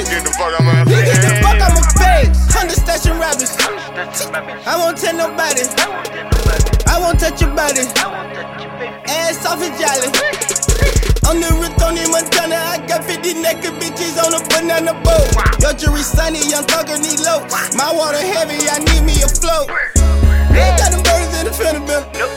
Get the fuck out my face. Get the fuck out my face. Understation rappers. I won't tell nobody. I won't touch your body. Ass off and jolly. On the route, Tony Montana, I got 50 naked bitches on a banana boat. Your jury sunny, young thugger need low. My water heavy, I need me a float. They got them birds in the fender bill.